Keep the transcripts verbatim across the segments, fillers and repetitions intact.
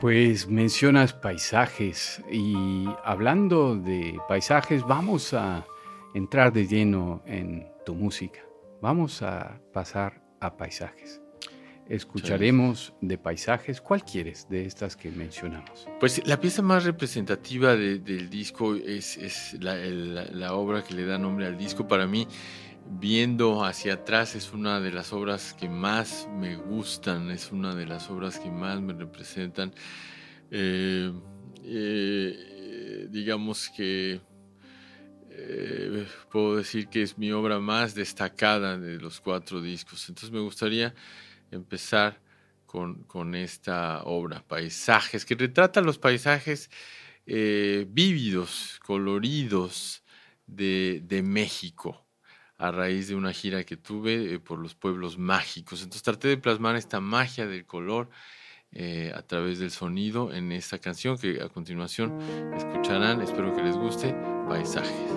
Pues mencionas paisajes y hablando de paisajes, vamos a entrar de lleno en tu música. Vamos a pasar a paisajes. Muchas gracias. Escucharemos de paisajes. ¿Cuál quieres de estas que mencionamos? Pues la pieza más representativa de- del disco es, es la, el- la- la obra que le da nombre al disco. Para mí, viendo hacia atrás, es una de las obras que más me gustan, es una de las obras que más me representan. Eh, eh, digamos que eh, puedo decir que es mi obra más destacada de los cuatro discos. Entonces me gustaría empezar con, con esta obra, Paisajes, que retrata los paisajes eh, vívidos, coloridos de, de México a raíz de una gira que tuve eh, por los pueblos mágicos. Entonces traté de plasmar esta magia del color eh, a través del sonido en esta canción que a continuación escucharán. Espero que les guste, Paisajes.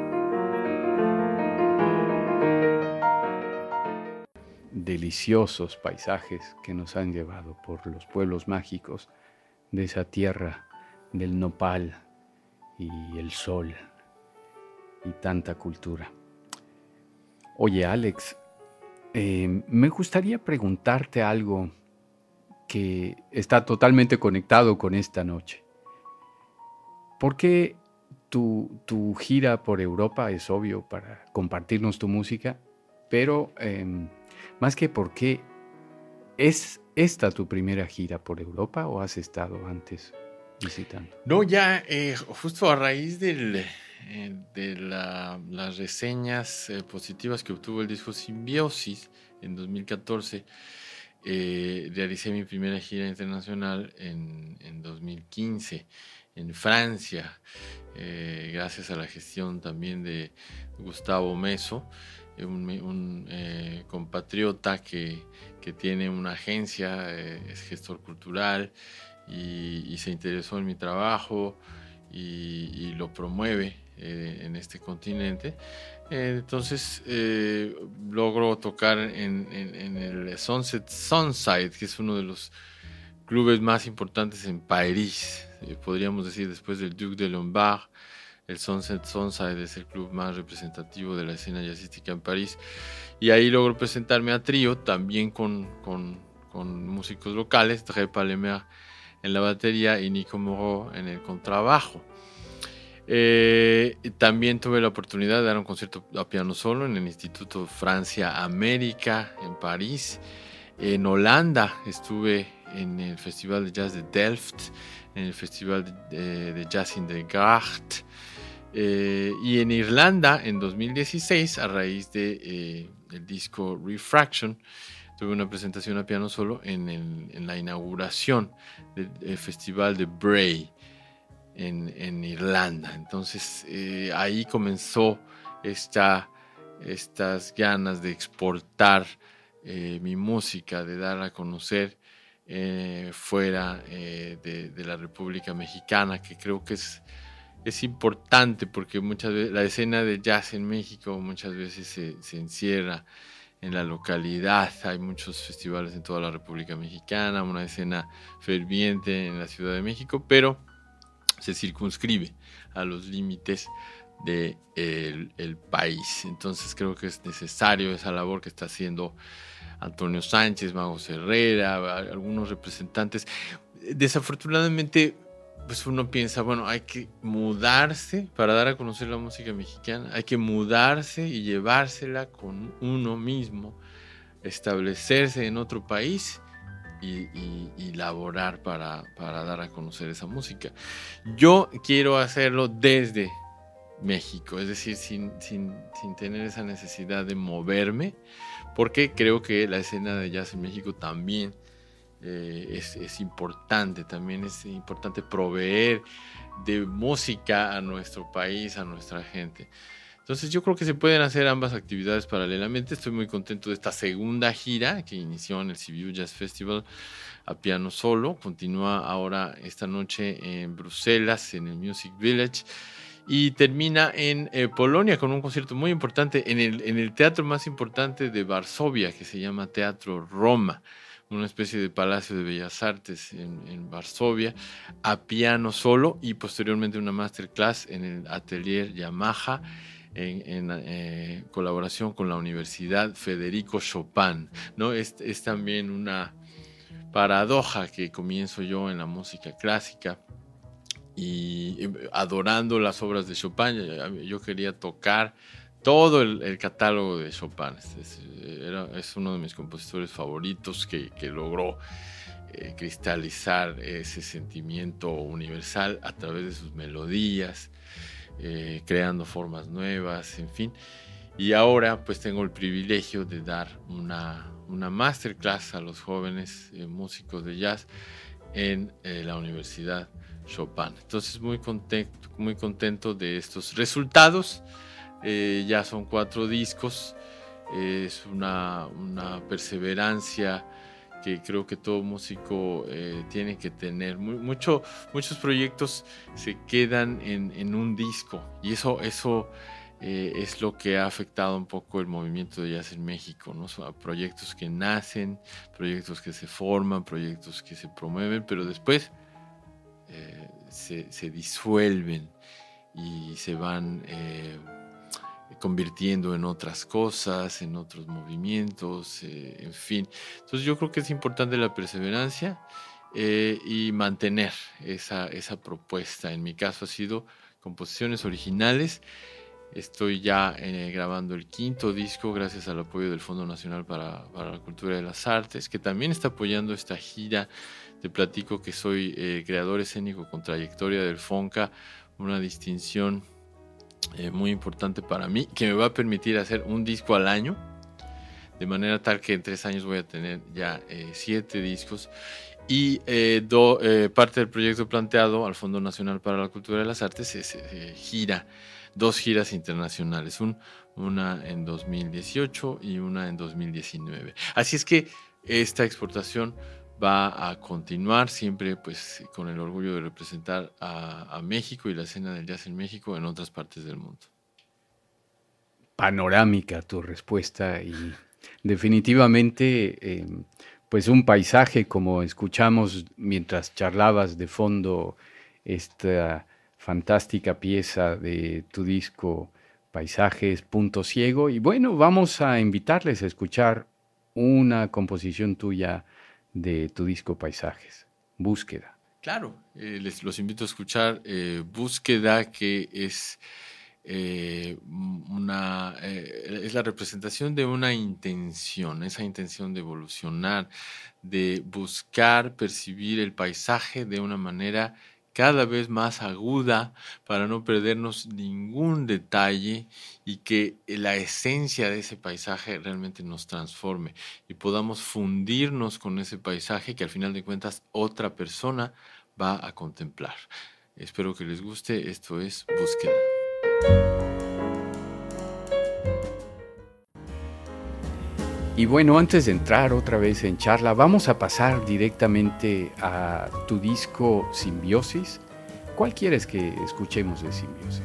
Deliciosos paisajes que nos han llevado por los pueblos mágicos de esa tierra del nopal y el sol y tanta cultura. Oye, Alex, eh, me gustaría preguntarte algo que está totalmente conectado con esta noche. ¿Por qué tu, tu gira por Europa es obvio para compartirnos tu música? Pero eh, más que por qué, ¿es esta tu primera gira por Europa o has estado antes visitando? No, ya eh, justo a raíz del, eh, de la- las reseñas eh, positivas que obtuvo el disco Simbiosis en dos mil catorce, eh, realicé mi primera gira internacional en, en dos mil quince en Francia, eh, gracias a la gestión también de Gustavo Meso, eh, un, un, eh, compatriota que, que tiene una agencia, eh, es gestor cultural y, y se interesó en mi trabajo y, y lo promueve eh, en este continente. Eh, entonces eh, logro tocar en, en, en el Sunset Sunside, que es uno de los clubes más importantes en París. Eh, podríamos decir después del Duc de Lombard, el Sunset Sunside es el club más representativo de la escena jazzística en París. Y ahí logro presentarme a trío, también con, con, con músicos locales, Dre Palemer en la batería y Nico Moreau en el contrabajo. Eh, también tuve la oportunidad de dar un concierto a piano solo en el Instituto Francia América en París. En Holanda estuve en el Festival de Jazz de Delft, en el Festival de, de Jazz in the Gracht. Eh, y en Irlanda en dos mil dieciséis, a raíz de eh, el disco Refraction, tuve una presentación a piano solo en, el, en la inauguración del, del Festival de Bray en, en Irlanda. Entonces eh, ahí comenzó esta, estas ganas de exportar eh, mi música, de dar a conocer eh, fuera eh, de, de la República Mexicana, que creo que es, es importante porque muchas veces la escena de jazz en México muchas veces se, se encierra en la localidad. Hay muchos festivales en toda la República Mexicana, una escena ferviente en la Ciudad de México, pero se circunscribe a los límites del de el país. Entonces creo que es necesario esa labor que está haciendo Antonio Sánchez, Mago Herrera, algunos representantes. Desafortunadamente, pues uno piensa, bueno, hay que mudarse para dar a conocer la música mexicana, hay que mudarse y llevársela con uno mismo, establecerse en otro país y, y, y laborar para, para dar a conocer esa música. Yo quiero hacerlo desde México, es decir, sin, sin, sin tener esa necesidad de moverme, porque creo que la escena de jazz en México también eh, es, es importante, también es importante proveer de música a nuestro país, a nuestra gente. Entonces yo creo que se pueden hacer ambas actividades paralelamente. Estoy muy contento de esta segunda gira que inició en el Sibiu Jazz Festival a piano solo. Continúa ahora esta noche en Bruselas, en el Music Village. Y termina en eh, Polonia con un concierto muy importante en el, en el teatro más importante de Varsovia, que se llama Teatro Roma. una especie de Palacio de Bellas Artes en, en Varsovia, a piano solo, y posteriormente una masterclass en el Atelier Yamaha, en, en eh, colaboración con la Universidad Federico Chopin, ¿no? Es, es también una paradoja que comienzo yo en la música clásica y adorando las obras de Chopin. Yo quería tocar todo el, el catálogo de Chopin. Es, era, es uno de mis compositores favoritos que, que logró eh, cristalizar ese sentimiento universal a través de sus melodías, eh, creando formas nuevas, en fin. Y ahora pues tengo el privilegio de dar una, una masterclass a los jóvenes eh, músicos de jazz en eh, la Universidad Chopin. Entonces muy contento, muy contento de estos resultados. Eh, ya son cuatro discos, eh, es una, una perseverancia que creo que todo músico eh, tiene que tener. Muy, mucho, muchos proyectos se quedan en, en un disco, y eso, eso eh, es lo que ha afectado un poco el movimiento de jazz en México, ¿no? Son proyectos que nacen, proyectos que se forman, proyectos que se promueven, pero después eh, se, se disuelven y se van eh, convirtiendo en otras cosas, en otros movimientos, eh, en fin. Entonces yo creo que es importante la perseverancia eh, y mantener esa, esa propuesta. En mi caso ha sido composiciones originales. Estoy ya eh, grabando el quinto disco gracias al apoyo del Fondo Nacional para, para la Cultura y las Artes, que también está apoyando esta gira. Te platico que soy eh, creador escénico con trayectoria del FONCA, una distinción eh, muy importante para mí, que me va a permitir hacer un disco al año, de manera tal que en tres años voy a tener ya eh, siete discos. Y eh, do, eh, parte del proyecto planteado al Fondo Nacional para la Cultura y las Artes es eh, gira, dos giras internacionales, un, una en dos mil dieciocho y una en dos mil diecinueve. Así es que esta exportación va a continuar siempre pues con el orgullo de representar a, a México y la escena del jazz en México en otras partes del mundo. Panorámica tu respuesta y definitivamente eh, pues un paisaje como escuchamos mientras charlabas de fondo esta fantástica pieza de tu disco Paisajes, Punto Ciego. Y bueno, vamos a invitarles a escuchar una composición tuya de tu disco Paisajes, Búsqueda. Claro, eh, les los invito a escuchar eh, Búsqueda, que es eh, una eh, es la representación de una intención, esa intención de evolucionar, de buscar percibir el paisaje de una manera cada vez más aguda para no perdernos ningún detalle y que la esencia de ese paisaje realmente nos transforme y podamos fundirnos con ese paisaje que al final de cuentas otra persona va a contemplar. Espero que les guste. Esto es Búsqueda. Y bueno, antes de entrar otra vez en charla, vamos a pasar directamente a tu disco Simbiosis. ¿Cuál quieres que escuchemos de Simbiosis?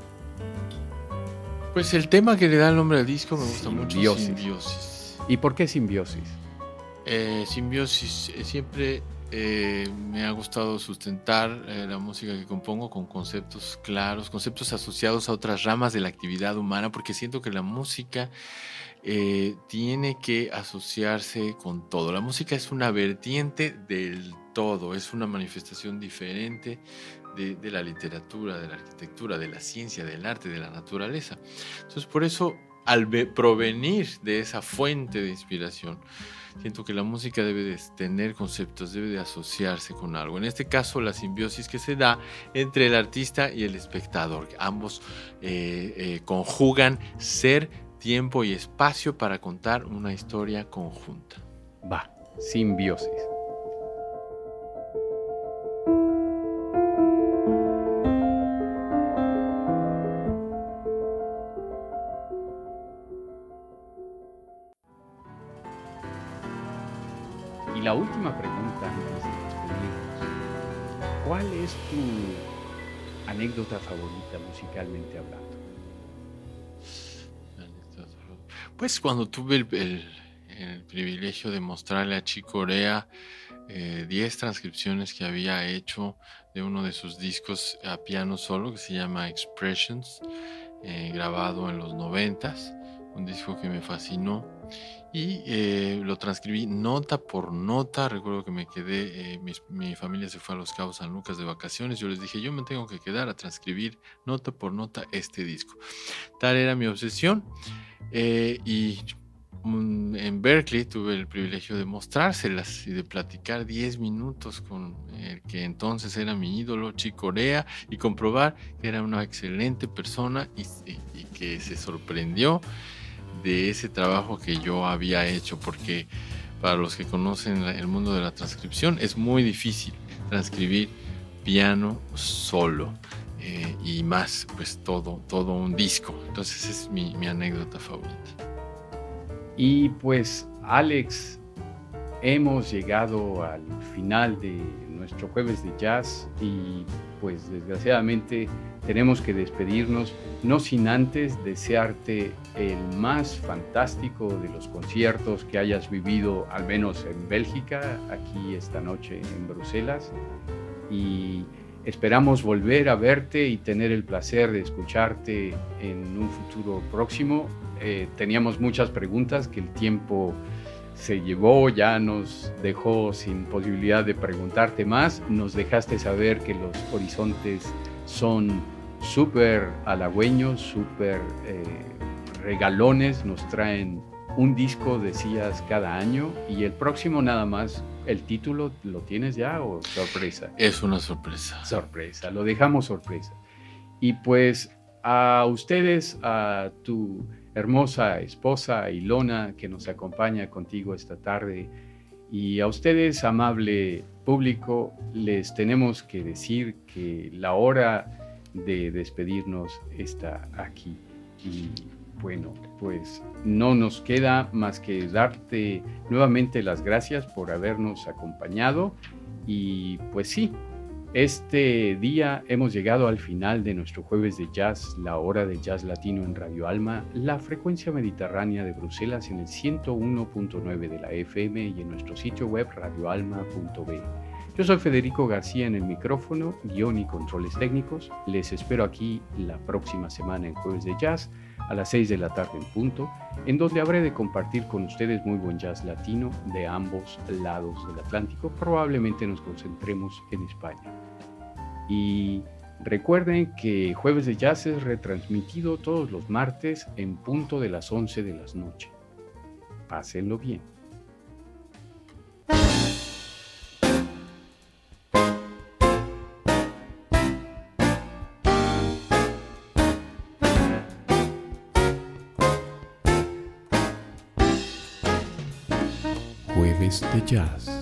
Pues el tema que le da el nombre al disco me gusta Simbiosis. mucho, Simbiosis. ¿Y por qué Simbiosis? Eh, Simbiosis, eh, siempre eh, me ha gustado sustentar eh, la música que compongo con conceptos claros, conceptos asociados a otras ramas de la actividad humana, porque siento que la música eh, tiene que asociarse con todo. La música es una vertiente del todo, es una manifestación diferente de, de la literatura, de la arquitectura, de la ciencia, del arte, de la naturaleza. Entonces, por eso, al provenir de esa fuente de inspiración, siento que la música debe de tener conceptos, debe de asociarse con algo. En este caso, la simbiosis que se da entre el artista y el espectador. Ambos eh, eh, conjugan ser, tiempo y espacio para contar una historia conjunta. Va, Simbiosis. Y la última pregunta antes de despedirnos. ¿Cuál es tu anécdota favorita musicalmente hablando? Pues cuando tuve el, el, el privilegio de mostrarle a Chick Corea diez eh, transcripciones que había hecho de uno de sus discos a piano solo, que se llama Expressions, eh, grabado en los noventas, un disco que me fascinó. Y eh, lo transcribí nota por nota. Recuerdo que me quedé, eh, mi, mi familia se fue a Los Cabos San Lucas de vacaciones. Yo les dije, yo me tengo que quedar a transcribir nota por nota este disco. Tal era mi obsesión. Eh, y um, en Berkeley tuve el privilegio de mostrárselas y de platicar diez minutos con el que entonces era mi ídolo, Chick Corea, y comprobar que era una excelente persona y, y, y que se sorprendió de ese trabajo que yo había hecho, porque para los que conocen el mundo de la transcripción es muy difícil transcribir piano solo, eh, y más pues todo, todo un disco. Entonces es mi, mi anécdota favorita. Y pues Alex, hemos llegado al final de nuestro jueves de jazz y pues desgraciadamente tenemos que despedirnos, no sin antes desearte el más fantástico de los conciertos que hayas vivido, al menos en Bélgica, aquí esta noche en Bruselas, y esperamos volver a verte y tener el placer de escucharte en un futuro próximo. Eh, teníamos muchas preguntas que el tiempo se llevó, ya nos dejó sin posibilidad de preguntarte más. Nos dejaste saber que los horizontes son súper halagüeños, súper eh, regalones, nos traen un disco, decías, cada año, y el próximo nada más, ¿el título lo tienes ya o sorpresa? Es una sorpresa. Sorpresa, lo dejamos sorpresa. Y pues a ustedes, a tu hermosa esposa Ilona, que nos acompaña contigo esta tarde, y a ustedes, amable público, les tenemos que decir que la hora de despedirnos está aquí. Y bueno, pues no nos queda más que darte nuevamente las gracias por habernos acompañado. Y pues sí, este día hemos llegado al final de nuestro jueves de jazz, la hora de jazz latino en Radio Alma, la frecuencia mediterránea de Bruselas en el ciento uno punto nueve de la F M y en nuestro sitio web radio alma punto be. Yo soy Federico García en el micrófono, guión y controles técnicos. Les espero aquí la próxima semana en Jueves de Jazz a las seis de la tarde en punto, en donde habré de compartir con ustedes muy buen jazz latino de ambos lados del Atlántico. Probablemente nos concentremos en España. Y recuerden que Jueves de Jazz es retransmitido todos los martes en punto de las once de la noche. Pásenlo bien. Jueves de Jazz.